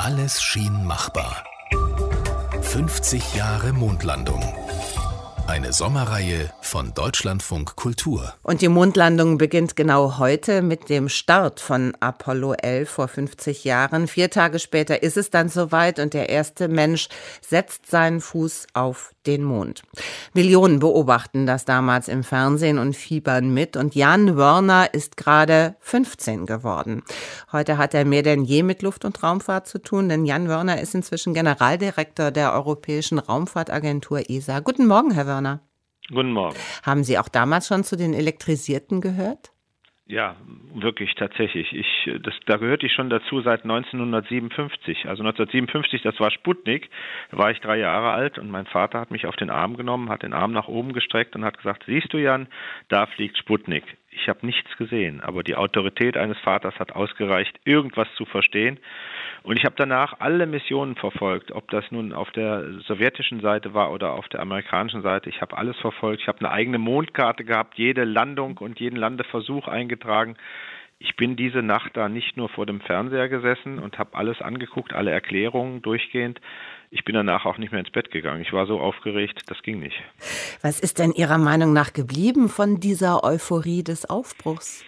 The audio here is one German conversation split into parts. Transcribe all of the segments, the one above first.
Alles schien machbar. 50 Jahre Mondlandung. Eine Sommerreihe von Deutschlandfunk Kultur. Und die Mondlandung beginnt genau heute mit dem Start von Apollo 11 vor 50 Jahren. 4 Tage später ist es dann soweit und der erste Mensch setzt seinen Fuß auf den Mond. Millionen beobachten das damals im Fernsehen und fiebern mit. Und Jan Wörner ist gerade 15 geworden. Heute hat er mehr denn je mit Luft- und Raumfahrt zu tun, denn Jan Wörner ist inzwischen Generaldirektor der Europäischen Raumfahrtagentur ESA. Guten Morgen, Herr Wörner. Guten Morgen. Haben Sie auch damals schon zu den Elektrisierten gehört? Ja, wirklich, tatsächlich. Da gehörte ich schon dazu seit 1957. Also 1957, das war Sputnik, da war ich 3 Jahre alt und mein Vater hat mich auf den Arm genommen, hat den Arm nach oben gestreckt und hat gesagt, siehst du Jan, da fliegt Sputnik. Ich habe nichts gesehen, aber die Autorität eines Vaters hat ausgereicht, irgendwas zu verstehen. Und ich habe danach alle Missionen verfolgt, ob das nun auf der sowjetischen Seite war oder auf der amerikanischen Seite. Ich habe alles verfolgt. Ich habe eine eigene Mondkarte gehabt, jede Landung und jeden Landeversuch eingetragen. Ich bin diese Nacht da nicht nur vor dem Fernseher gesessen und habe alles angeguckt, alle Erklärungen durchgehend. Ich bin danach auch nicht mehr ins Bett gegangen. Ich war so aufgeregt, das ging nicht. Was ist denn Ihrer Meinung nach geblieben von dieser Euphorie des Aufbruchs?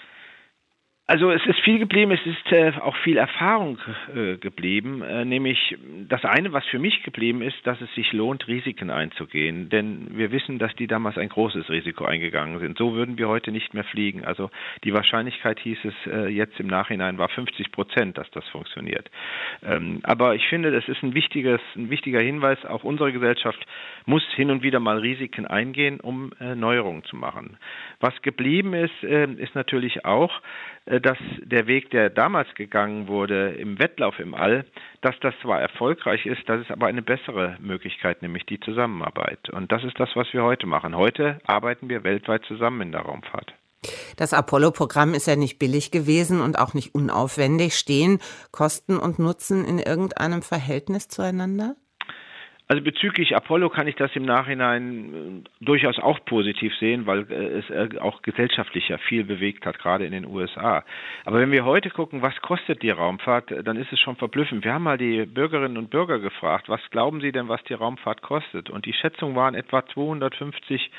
Also es ist viel geblieben, es ist auch viel Erfahrung geblieben, nämlich das eine, was für mich geblieben ist, dass es sich lohnt, Risiken einzugehen, denn wir wissen, dass die damals ein großes Risiko eingegangen sind. So würden wir heute nicht mehr fliegen. Also die Wahrscheinlichkeit, hieß es jetzt im Nachhinein, war 50%, dass das funktioniert. Aber ich finde, das ist ein wichtiger Hinweis, auch unsere Gesellschaft muss hin und wieder mal Risiken eingehen, um Neuerungen zu machen. Was geblieben ist, ist natürlich auch, dass der Weg, der damals gegangen wurde im Wettlauf im All, dass das zwar erfolgreich ist, das ist aber eine bessere Möglichkeit, nämlich die Zusammenarbeit. Und das ist das, was wir heute machen. Heute arbeiten wir weltweit zusammen in der Raumfahrt. Das Apollo-Programm ist ja nicht billig gewesen und auch nicht unaufwendig. Stehen Kosten und Nutzen in irgendeinem Verhältnis zueinander? Also bezüglich Apollo kann ich das im Nachhinein durchaus auch positiv sehen, weil es auch gesellschaftlich ja viel bewegt hat, gerade in den USA. Aber wenn wir heute gucken, was kostet die Raumfahrt, dann ist es schon verblüffend. Wir haben mal die Bürgerinnen und Bürger gefragt, was glauben Sie denn, was die Raumfahrt kostet? Und die Schätzung waren etwa 250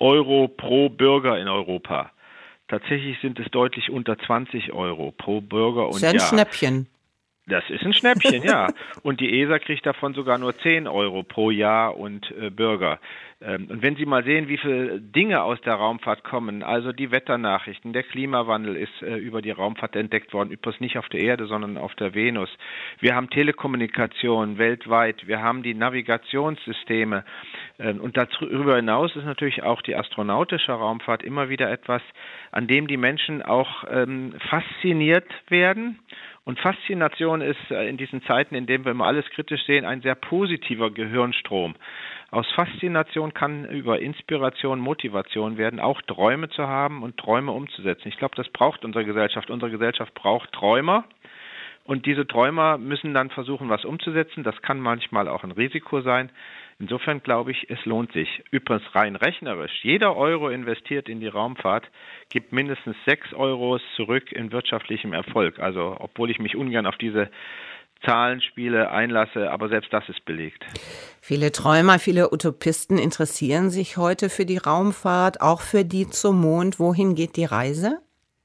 € pro Bürger in Europa. Tatsächlich sind es deutlich unter 20 € pro Bürger und Jahr. Das ist ein Schnäppchen. Das ist ein Schnäppchen, ja. Und die ESA kriegt davon sogar nur 10 € pro Jahr und Bürger. Und wenn Sie mal sehen, wie viele Dinge aus der Raumfahrt kommen, also die Wetternachrichten, der Klimawandel ist über die Raumfahrt entdeckt worden, übrigens nicht auf der Erde, sondern auf der Venus. Wir haben Telekommunikation weltweit, wir haben die Navigationssysteme. Und darüber hinaus ist natürlich auch die astronautische Raumfahrt immer wieder etwas, an dem die Menschen auch fasziniert werden. Und Faszination ist in diesen Zeiten, in denen wir immer alles kritisch sehen, ein sehr positiver Gehirnstrom. Aus Faszination kann über Inspiration Motivation werden, auch Träume zu haben und Träume umzusetzen. Ich glaube, das braucht unsere Gesellschaft. Unsere Gesellschaft braucht Träumer. Und diese Träumer müssen dann versuchen, was umzusetzen. Das kann manchmal auch ein Risiko sein. Insofern glaube ich, es lohnt sich. Übrigens rein rechnerisch. Jeder Euro investiert in die Raumfahrt gibt mindestens 6 € zurück in wirtschaftlichem Erfolg. Also obwohl ich mich ungern auf diese Zahlenspiele einlasse, aber selbst das ist belegt. Viele Träumer, viele Utopisten interessieren sich heute für die Raumfahrt, auch für die zum Mond. Wohin geht die Reise?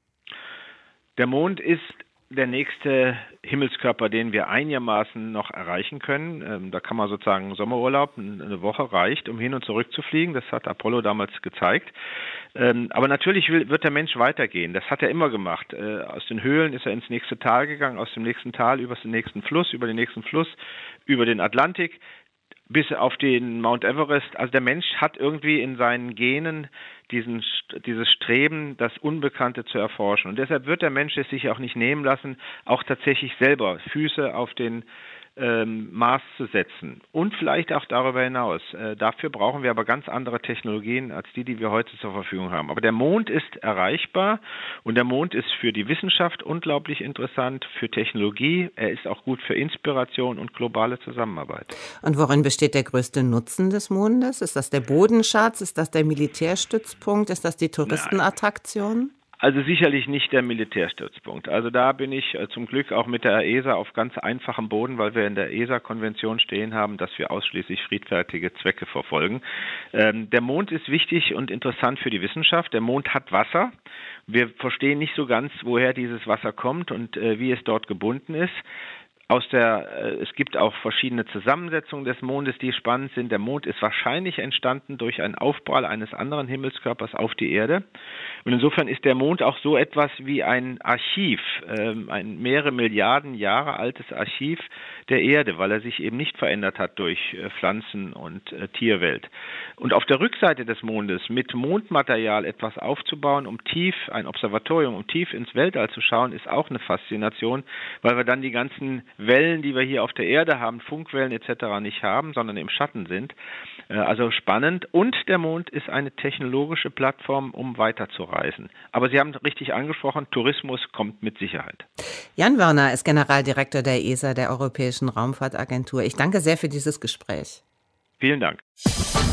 Der Mond ist der nächste Himmelskörper, den wir einigermaßen noch erreichen können. Da kann man sozusagen Sommerurlaub, eine Woche reicht, um hin und zurück zu fliegen. Das hat Apollo damals gezeigt. Aber natürlich wird der Mensch weitergehen. Das hat er immer gemacht. Aus den Höhlen ist er ins nächste Tal gegangen, aus dem nächsten Tal über den nächsten Fluss, über den Atlantik, bis auf den Mount Everest. Also der Mensch hat irgendwie in seinen Genen dieses Streben, das Unbekannte zu erforschen. Und deshalb wird der Mensch es sich auch nicht nehmen lassen, auch tatsächlich selber Füße auf den Mars zu setzen. Und vielleicht auch darüber hinaus. Dafür brauchen wir aber ganz andere Technologien als die wir heute zur Verfügung haben. Aber der Mond ist erreichbar und der Mond ist für die Wissenschaft unglaublich interessant, für Technologie. Er ist auch gut für Inspiration und globale Zusammenarbeit. Und worin besteht der größte Nutzen des Mondes? Ist das der Bodensatz? Ist das der Militärstützpunkt? Ist das die Touristenattraktion? Also sicherlich nicht der Militärstützpunkt. Also da bin ich zum Glück auch mit der ESA auf ganz einfachem Boden, weil wir in der ESA-Konvention stehen haben, dass wir ausschließlich friedfertige Zwecke verfolgen. Der Mond ist wichtig und interessant für die Wissenschaft. Der Mond hat Wasser. Wir verstehen nicht so ganz, woher dieses Wasser kommt und wie es dort gebunden ist. Es gibt auch verschiedene Zusammensetzungen des Mondes, die spannend sind. Der Mond ist wahrscheinlich entstanden durch einen Aufprall eines anderen Himmelskörpers auf die Erde. Und insofern ist der Mond auch so etwas wie ein Archiv, ein mehrere Milliarden Jahre altes Archiv der Erde, weil er sich eben nicht verändert hat durch Pflanzen- und Tierwelt. Und auf der Rückseite des Mondes mit Mondmaterial etwas aufzubauen, ein Observatorium, um tief ins Weltall zu schauen, ist auch eine Faszination, weil wir dann die ganzen Wellen, die wir hier auf der Erde haben, Funkwellen etc. nicht haben, sondern im Schatten sind. Also spannend. Und der Mond ist eine technologische Plattform, um weiterzureisen. Aber Sie haben richtig angesprochen, Tourismus kommt mit Sicherheit. Jan Wörner ist Generaldirektor der ESA, der Europäischen Raumfahrtagentur. Ich danke sehr für dieses Gespräch. Vielen Dank.